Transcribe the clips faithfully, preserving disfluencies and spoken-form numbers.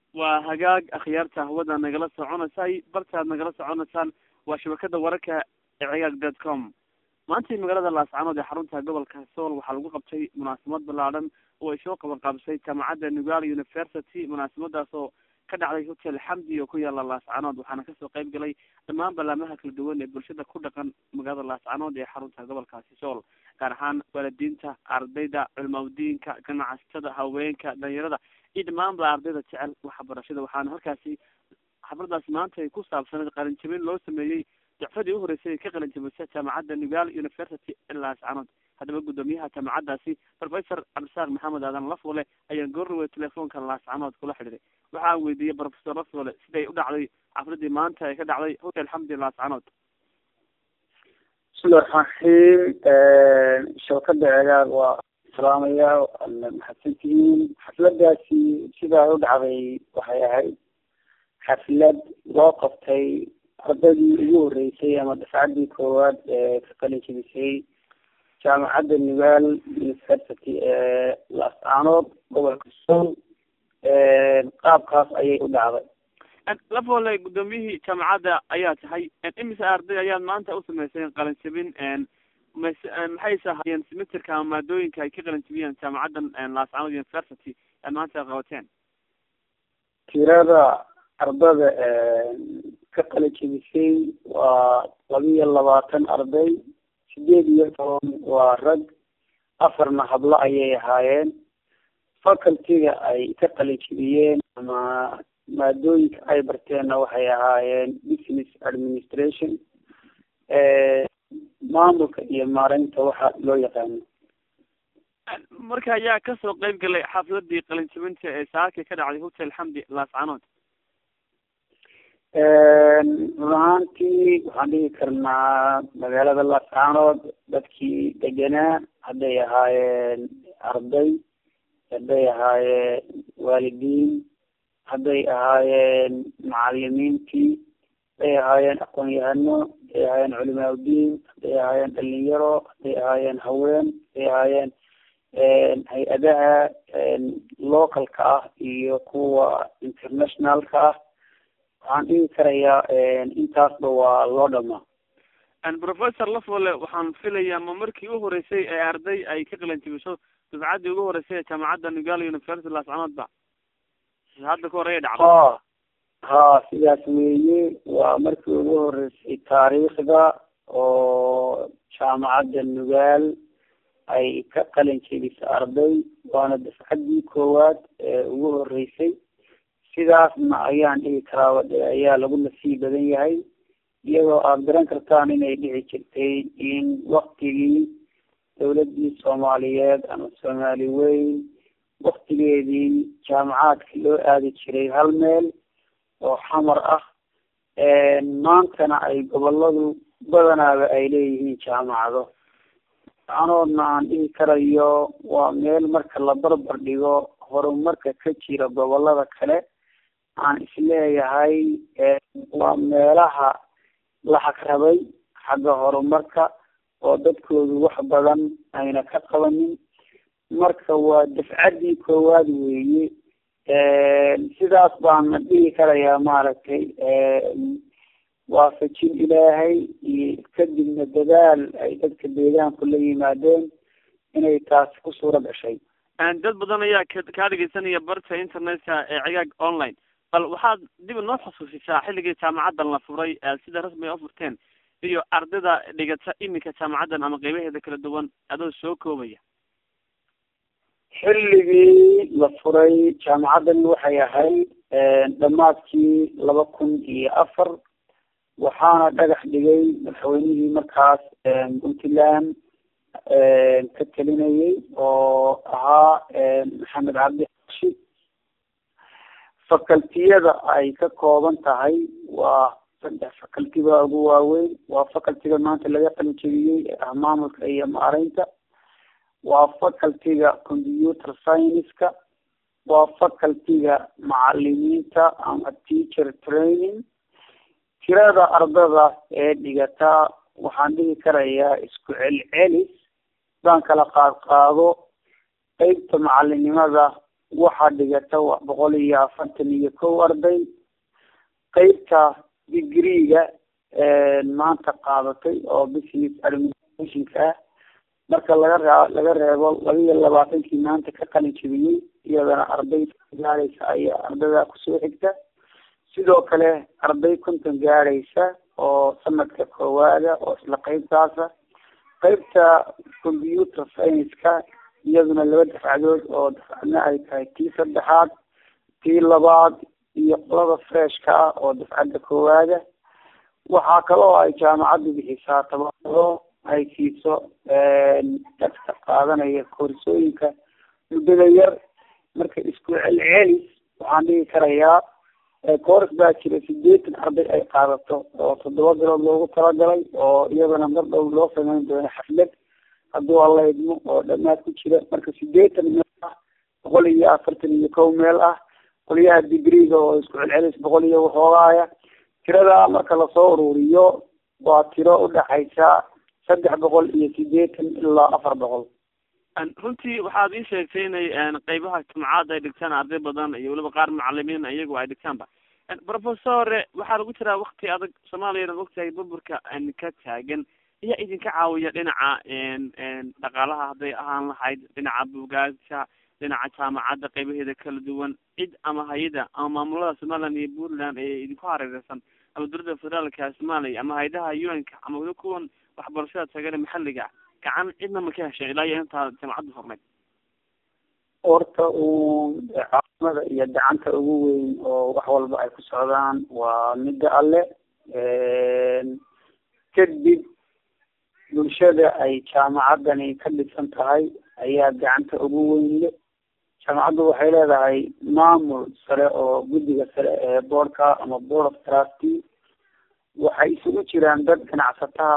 waa hagaag akhyaarta hawada nagala soconaysay bartaad nagala soconaysaan waa shabakada wararka ee cigaag dot com maanta magaalada laascanood ee xarunta gobolka sool waxaa lagu qabtay munaasabad ballaaran oo ay soo qaban qaabisay jaamacadda nugaal university munaasabadaas oo ka dhacday hotel xamdi oo ku yaala laascanood waxaana kasoo qayb galay dhammaan ballaamaha kala duwan ee bulshada ku dhaqan magaalada laascanood ee xarunta gobolkaasi sool gaar ahaan waalidiinta ardayda culmaudiinka ganacsatada haweenka dhalinyarada iyo dhamaanba ardayda jecel waxbarashada waxaana halkaasi xafladaasi maanta ay ku saabsaneed qalinjabin loo sameeyey dacfadii uhoreysay ka qalinjabisay jaamacadda nugaal university ee laascanood haddaba guddoomiyaha jaamacaddaasi professor cabdisaaq maxamed aadan lafole ayaa goornawey telefoonka laascanood kula xidhiiray waxaa weydiiyey professor lafole siday u dhacday xafladii maanta ay ka dhacday hotel xamdi laascanood bismillahi raxmaan raxiim shabakada cigaag waa salaamaya mahadsantihiin xafladaasi sidaa u dhacday waxay ahayd xaflad loo qabtay ardadii ugu horeysay ama dafcaddii koowaad ee ka qalin jebisay jaamacadda nugaal university ee laascanood gobolka sool qaabkaas ayay u dhacday lafole guddoomiyihii jaamacadda ayaa tahay imise arday ayaad maanta u sameysay qalin jebin maxayse ahaayeen semesterka ama maadooyinka ay ka qalin jebiyeen jaamacaddan laascanood university aad maanta qabateen tirada ardada ka qalin jebisay waa laba iyo labaatan arday sideed iyo toban waa rag afarna hablo ayay ahaayeen facultyga ay ka qalin jebiyeen ama maadooyinka ay barteenna waxay ahaayeen business administration maamulka iyo maareynta waxa loo yaqaano marka ayaa kasoo qayb galay xafladii qalin jebinta ee saaka ka dhacday hotel xamdi laascanood run ahaantii waxaan dhihi karnaa magaalada laascanood dadkii deganaa hadday ahaayeen arday hadday ahaayeen waalidiin hadday ahaayeen macalimiintii hadday ahaayeen aqoon-yahano hadday ahaayeen culimaauddiin hadday ahaayeen dhalinyaro hadday ahaayeen haween hadday ahaayeen hay-adaha localka ah iyo kuwa internationalka ah waxaan dhihi karayaa intaasba waa loo dhamaa professor lafole waxaan filayaa ma markii u horeysay ee arday ay ka qalin jebiso dufcaddii ugu horeysay ee jaamacadda nugaal university laascanood ba hadda ka horeya dhacdo ha ha sidaas weeye waa markii ugu horeysay taariikhda oo jaamacadda nugaal ay ka qalin jebiso arday waana dafcaddii koowaad ee ugu horeysay sidaasna ayaan dhihi karaa ayaa lagu nasii badan yahay iyadoo aada garan kartaan inay dhici jirtay in waktigii dawladii soomaaliyeed ama soomaali weyn waktigeedii jaamacaadka loo aadi jiray hal meel oo xamar ah maantana ay goboladu badanaaba ay leeyihiin jaamacado anoodna aan dhihi karayo waa meel marka la barbar dhigo horumarka ka jira gobolada kale aan isleeyahay waa meelaha la xagrabay xagga horumarka oo dadkoodu wax badan ayna ka qabanin marka waa dafcaddii koowaad weeye sidaas baana dhihi karayaa maaragtay waafajin ilaahay iyo kadibna dadaal ay dadka deegaanku la yimaadeen inay taasi ku suura gashay dad badan ayaa kaa dhegeysanaya barta internetka ee cigaag online bal waxaad dib noo xusuusisaa xilligii jaamacaddan la furay sida rasmiga ufurteen iyo ardayda dhigata iminka jaamacaddan ama qeybaheeda kala duwan adoo soo koobaya xilligii la furay jaamacaddan waxay ahayd dhamaadkii laba kun iyo afar waxaana dhagax dhigay madaxweynihii markaas puntland ka telinayay oo ahaa maxamed cabdi xashid facultiyada ay ka kooban tahay waa saddex facultiba ugu waaweyn waa facultiga maanta laga qalin jebiyey ee ah maamulka iyo maareynta waa facultiga computer science-ka waa facultiga macalimiinta ama teacher training tirada ardada ee dhigataa waxaan dhihi karayaa isku celcelis baan kala qaad qaado qeybta macalinimada waxaa dhigata boqol iyo afartan iyo kow arday. qeybta digriga maanta qaadatay oo business administrationka ah marka laga raa laga reebo laba iyo labaatankii maanta ka qalin jebiyey iyadana arday gaaraysa ayaa ardayda kusoo xigta. sidoo kale arday konton gaaraysa oo sanadka koowaada oo isla qeybtaasa. qeybta computer science-ka iyaduna laba dafcadood oo dafcadna ay tahay tii saddexaad tii labaad iyo qolada freshka ah oo dafcadda koowaada. waxaa kaloo ay jaamacaddu bixisaa tababaro ay siiso dadka qaadanaya koorsooyinka muddada yar. marka isku celcelis waxaan dhigi karayaa koors baa jira sideetan arday ay qaadato oo toddoba bilood loogu talagalay oo iyadana mar dhow loo sameyn doono xaflad hadduu alla idmo oo dhamaad ku jira. marka sideetan meel ah boqol iyo afartan iyo kow meel ah. qolyaha digriga oo isku celcelis boqol iyo waxoogaaya. tirada marka lasoo ururiyo waa tiro udhaxaysa saddex boqol iyo sideetan ilaa afar boqol. runtii waxaad ii sheegtay inay qeybaha jamacadda ay dhigtaan arday badan iyo weliba qaar macalimiin iyagu ay dhigtaanba. professore waxaa lagu jiraa wakti adag soomaaliyana ogtahay burburka ka taagan iya idinka caawiya dhinaca dhaqaalaha hadday ahaan lahayd dhinaca buugaagta dhinaca jaamacadda qeybaheeda kala duwan cid ama hay-ada ama maamulada somaliland iyo puntland ee idinku hareereysan ama dowladda federaalka soomaaliya ama hay-adaha u n-ka ama weli kuwan waxbarashada tagale maxalliga gacan cidna ma ka heshay ilaa iyo intaa jaamacadda hormeyd? horta uu caalamada iyo gacanta ugu weyn oo wax walba ay ku socdaan waa midda alle. kadib bulshada ay jaamacaddani ka dhisan tahay ayaa gacanta ugu weyn le. jaamacaddu waxay leedahay maamul sare oo guddiga sare ee boardka ama board of trustee. waxay isugu jiraan dad ganacsataha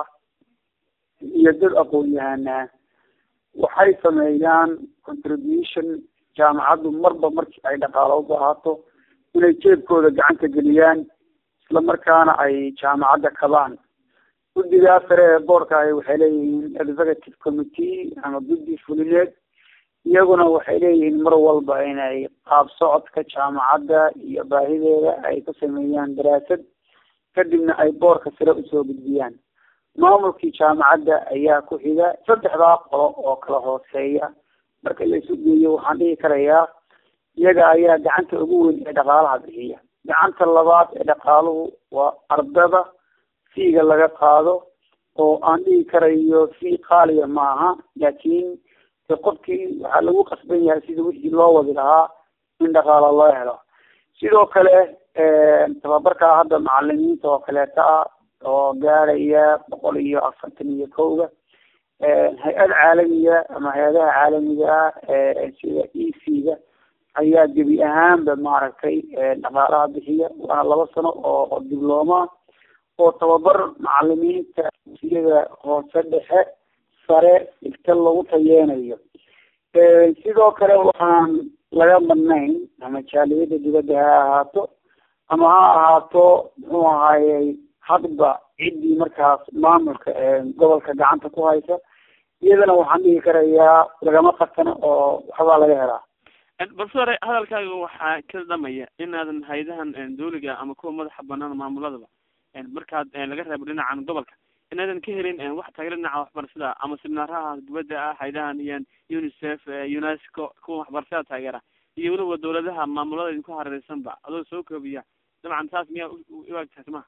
iyo dad aqoon-yahanaa. waxay sameeyaan contribution jaamacaddu marba markii ay dhaqaalo u baahato inay jeebkooda gacanta geliyaan isla markaana ay jaamacadda kabaan. guddigaa sare ee boardka ay waxay leeyihiin executive committee ama guddi fulineed. iyaguna waxay leeyihiin mar walba inay qaab socodka jaamacadda iyo baahideeda ay ku sameeyaan daraasad kadibna ay boorka sare usoo gudbiyaan. maamulkii jaamacadda ayaa ku xiga saddexdaa qolo oo kala hooseeya. marka la isu geeyo waxaan dhihi karayaa iyaga ayaa gacanta ugu weyn ee dhaqaalaha bixiya. gacanta labaad ee dhaqaaluhu waa ardada fiiga laga qaado oo aan dhihi karayo fii qaaliya maaha laakiin de qofkii waxaa lagu qasban yahay sida wixii loo wadi lahaa in dhaqaalo loo helo. sidoo kale tababarka hadda macalimiinta oo kaleeta ah oo gaaraya boqol iyo afartan iyo kowga. hay-ad caalamiga ama hay-adaha caalamiga ah sida e c-ga ayaa gebi ahaanba maaragtay dhaqaalaha bixiya. waana laba sano oo diblooma oo tababar macalimiinta siyada hoose dhexe sare igta lagu tayeenayo. sidoo kale waxaan laga madnayn ama jaaliyada dibadda ha ahaato ama ha ahaato muxuu ahaayey hadba ciddii markaas maamulka gobolka gacanta ku haysa iyadana waxaan dhihi karayaa lagama qasano oo waxbaa laga helaa. professore hadalkaaga waxaa ka dhamaya inaadan hay-adahan dawliga ama kuwa madaxa banaan maamuladaba markaad laga reebo dhinacan gobolka inaadan ka helin wax taageero dhinaca waxbarashada ama seminaaraha dibadda ah haydahan iyo unicef unesco kuwa waxbarashada taageera iyo weliba dawladaha maamulada idinku hareereysanba adoo soo koobiya dabcan taas miyaa uwaagtahay maha?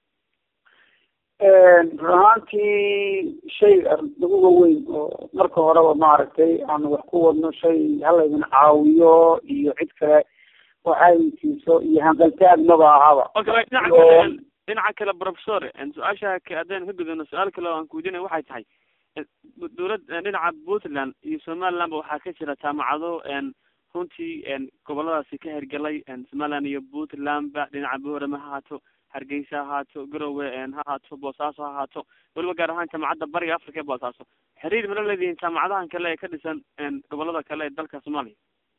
run ahaantii shay lagu waweyn oo marka horeba maaragtay aan wax ku wadno shay halaydin caawiyo iyo cid kale waxay siiso iyo hanqaltaag maba ahaba. dhinaca kale professor su-aasha haddaynu ka gudubno su-aal kale oo aan kuweydiinay waxay tahay dawlad dhinaca puntland iyo somaliland ba waxaa ka jira jaamacado runtii goboladaasi ka hirgalay somaliland iyo puntland ba dhinaca boorama ha ahaato hargeysa ha ahaato garowe ha ahaato boosaaso ha ahaato weliba gaar ahaan jaamacadda bariga africa ee boosaaso. xiriir mala leedihiin jaamacadahan kale ee ka dhisan gobolada kale ee dalka soomaaliya?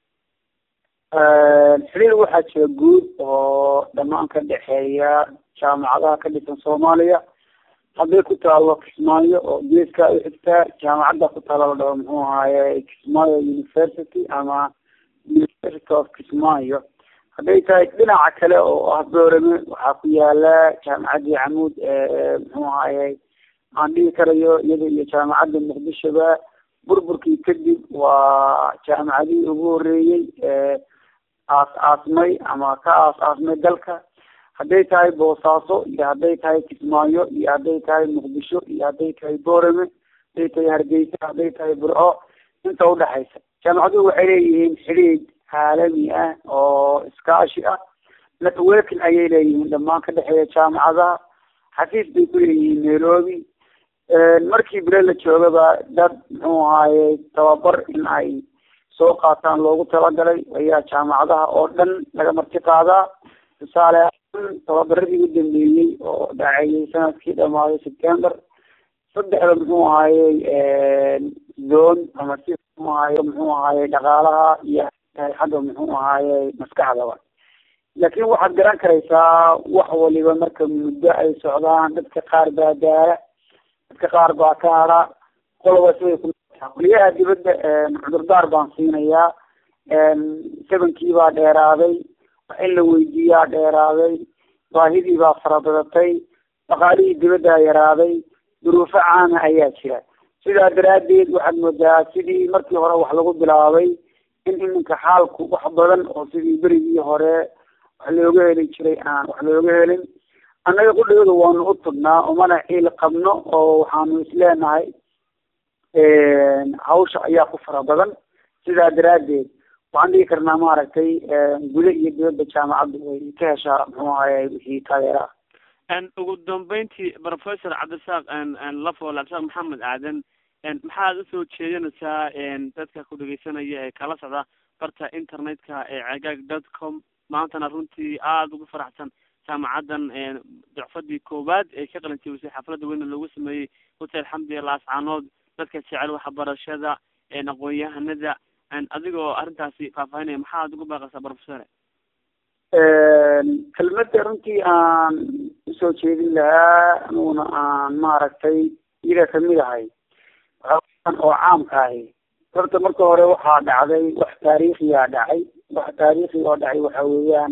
xiriir waxaa jira guud oo dhamaan ka dhexeeya jaamacadaha ka dhisan soomaaliya. hadday ku taalo kismaayo oo geeska u xigtaa jaamacadda ku taalo la dhaho muxuu ahaaye kismaayo university ama University of Kismaayo. hadday tahay dhinaca kale oo ah Boorame waxaa ku yaala jaamacadda Camuud ee muxuu ahaayay aan dhihi karayo iyada iyo jaamacadda Muqdishoba burburkii kadib waa jaamacadii ugu horeeyay ee aas aasmay ama ka aas aasmay dalka. hadday tahay Boosaaso iyo hadday tahay Kismaayo iyo hadday tahay Muqdisho iyo hadday tahay Boorame hadday tahay Hargeysa hadday tahay Burco inta u dhaxaysa jaamacaduhu waxay leeyihiin xiriir caalami ah oo iskaashi ah networking ayay leeyihiin dhammaan ka dhexeeya jaamacadaha. xafiis bay ku leeyihiin Nairobi. markii bile la joogaba dad muxuu ahaayey tababar in ay soo qaataan loogu talagalay ayaa jaamacadaha oo dhan laga marti qaadaa. tusaale ahaan tababaradii u dambeeyey oo dhaceeyey sanadkii dhamaaday September saddexda muxuu ahaayey zone ama si muxuu ahaayey muxuu ahaayey dhaqaalaha iyo xagga muxuu ahaayey maskaxdaba. laakiin waxaad garan karaysaa wax waliba marka muddo ay socdaan dadka qaar baa daala dadka qaar baa ka hara qoloba siday ku kuliyaha dibadda cudurdaar baan siinayaa. sebankii baa dheeraaday wax in la weydiiyaa dheeraaday baahidii baa farabadatay dhaqaalihii dibaddaa yaraaday duruufo caama ayaa jira. sidaa daraaddeed waxaad moodaa sidii markii hore wax lagu bilaabay in iminka xaalku wax badan oo sidii berigii hore wax looga heli jiray aan wax looga helin. annaga qudhooda waanu u tugnaa umana ciil qabno oo waxaanu isleenahay hawsha ayaa ku fara badan. sidaa daraaddeed waxaan dhihi karnaa maaragtay guda iyo dibadda jaamacaddu way ka heshaa muxuu ahaayey wixii taageera ah. ugu dambeyntii professor cabdisaaq lafo cabdisaaq maxamed aadan maxaad usoo jeedinaysaa dadka ku dhegeysanaya ee kala socda barta internetka ee cagaag dot com maantana runtii aada ugu faraxsan jaamacaddan ducfadii koowaad ee ka qalin jebisay xafladda weyna loogu sameeyey hotel xamdiya laascaanood dadka jecel waxbarashada aqoon-yahanada adigoo arrintaasi faahfaahinaya maxaad ugu baaqaysaa professor? kelmadda runtii aan usoo jeedin lahaa aniguna aan maaragtay iyaga kamid ahay oo caamka ahi horta marka hore waxaa dhacday wax taariikhiyaa dhacay. wax taariikhi oo dhacay waxa weeyaan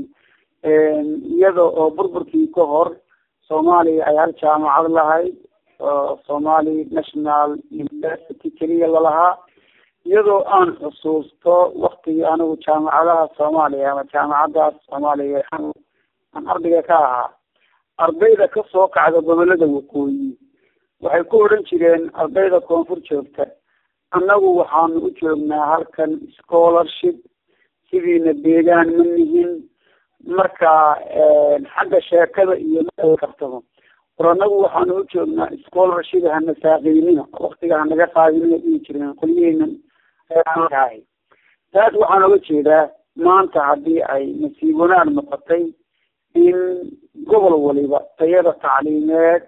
iyada oo burburkii ka hor Soomaaliya ay hal jaamacad lahayd oo Somali National University keliya lalahaa. iyadoo aan xusuusto waktigii anigu jaamacadaha Soomaaliya ama jaamacadaas Soomaaliya aan ardayga ka ahaa ardayda ka soo kacda gobolada waqooyi waxay ku odhan jireen ardayda koonfur joogta annagu waxaanu u joognaa halkan scholarship sidiina deegaan ma nihin. marka xagga sheekada iyo kartaba war annagu waxaanu u joognaa scholarship hana saaqiynina waktiga hanaga qaadinina dhihi jireen qolyaheenan tahay. taas waxaan oga jeedaa maanta haddii ay nasiib wanaag noqotay in gobol waliba tayada tacliimeed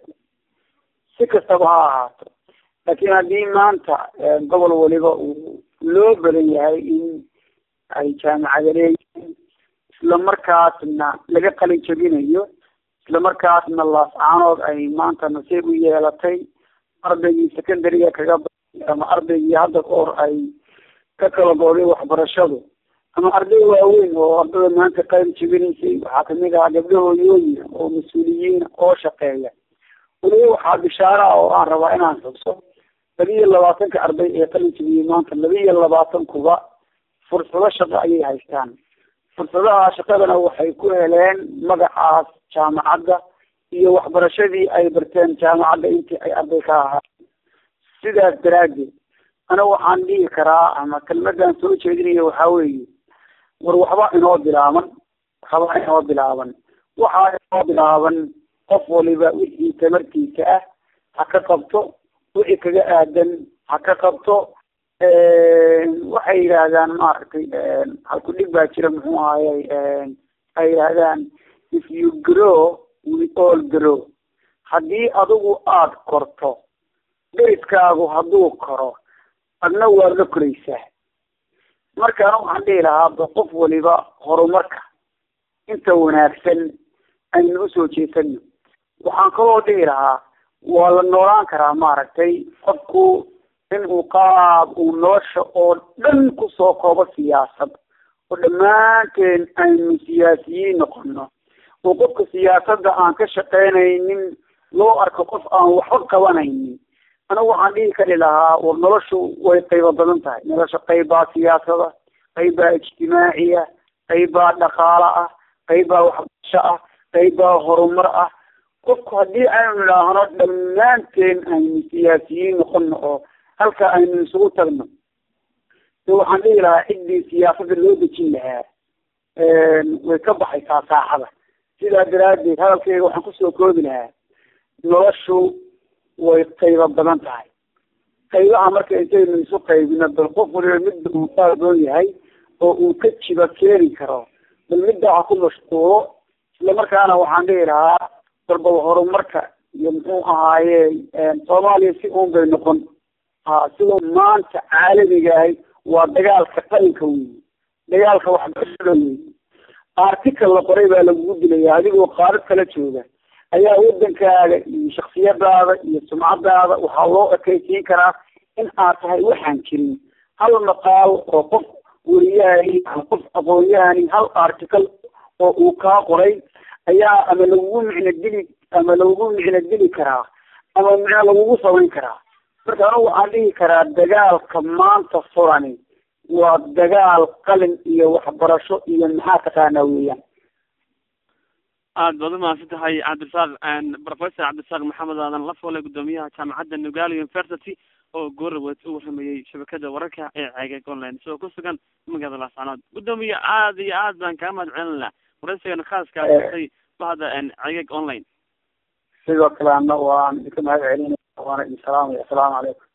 si kastaba ha ahaato laakiin haddii maanta gobol waliba uu loo badan yahay in ay jaamacada leeyihiin isla markaasna laga qalin jabinayo isla markaasna laascaanood ay maanta nasiib u yeelatay ardaygii secondariga kaga ama ardaygii hadda ka hor ay ka kala gooday waxbarashadu ama arday waaweyn oo ardada maanta qalin jabinaysay waxaa kamid ah gabdho hooyooyin oo mas-uuliyiin oo shaqeeya. weliba waxaa bishaara ah oo aan rabaa inaan xuso laba iyo labaatanka arday ee qalin jabiyey maanta laba iyo labaatan kuba fursado shaqo ayay haystaan. fursadaha shaqadana waxay ku heleen magacaas jaamacadda iyo waxbarashadii ay barteen jaamacadda intii ay arday ka ahaa. sidaas daraaddeed ana waxaan dhihi karaa ama kelmadan soo jeedinayo waxaa weeye war waxba inoo bilaaban waxba inoo bilaaban waxaa inoo bilaaban qof waliba wixii tamartiisa ah ha ka qabto wixii kaga aadan ha ka qabto. waxay yidhaahdaan maaragtay halku dhig baa jira muxuu ahaayey ay yidhaahdaan if you grow we all grow. haddii adigu aada korto deriskaagu hadduu koro adna waad la koraysaa. markaana waxaan dhihi lahaa qof waliba horumarka inta wanaagsan aynu usoo jeesano. waxaan kaloo dhihi lahaa waa la noolaan karaa maaragtay qofku in uu qaab uu nolosha oo dhan kusoo koobo siyaasad oo dhammaanteen aynu siyaasiyiin noqono oo qofka siyaasadda aan ka shaqaynaynin loo arko qof aan waxba qabanaynin anigu waxaan dhihi kari lahaa war noloshu way qaybo badan tahay nolosha qaybbaa siyaasada qaybbaa ijtimaaciya qaybbaa dhaqaale ah qaybbaa waxbarasho ah qaybbaa horumar ah qofku haddii aynu idhaahno dhammaanteen aynu siyaasiyiin noqono oo halka aynu isugu tagno de waxaan dhihi lahaa ciddii siyaasada loo dejin lahaa way ka baxaysaa saaxada sidaa daraaddeed hadalkayga waxaan kusoo koobi lahaa noloshu way qaybo badan tahay qaybaha marka intaynu isu qaybino bal qof waliba midda uu kaagoon yahay oo uu ka jiba keeni karo bal midda ha ku mashquulo isla markaana waxaan dhihi lahaa balbal horumarka iyo muxuu ahaaye soomaaliya si uun bay noqon ha sidoo maanta caalamiga ahay waa dagaalka qalinka weyi dagaalka waxbarashada weyi article la qoray baa lagugu dilaya adigoo qaarad kala jooga ayaa wadankaaga iyo shaksiyadaada iyo sumcadaada waxaa loo ekaysiin karaa in aad tahay waxaan jirin hal maqaal oo qof weriyahay qof aqoon-yahani hal article oo uu kaa qoray ayaa ama lagugu micno dili ama lagugu micno dili karaa ama micno lagugu samayn karaa marka anigu waxaan dhihi karaa dagaalka maanta furani waa dagaal qalin iyo waxbarasho iyo maxaa taqaanaa weeyaan aada baad umahadsan tahay cabdirasaaq professor cabdirasaaq maxamed aadan lafoole guddoomiyaha jaamacadda nugaal university oo goorawed u waramayey shabakada wararka ee ceegag online isagoo ku sugan magaalada laascanood guddoomiye aada iyo aad baan kaa mahad celin laha waraysigan khaaska aay bahda ceegag online sidoo kale ana waan idinka mahad celinaya waana idin salaamaya assalaamu calaykum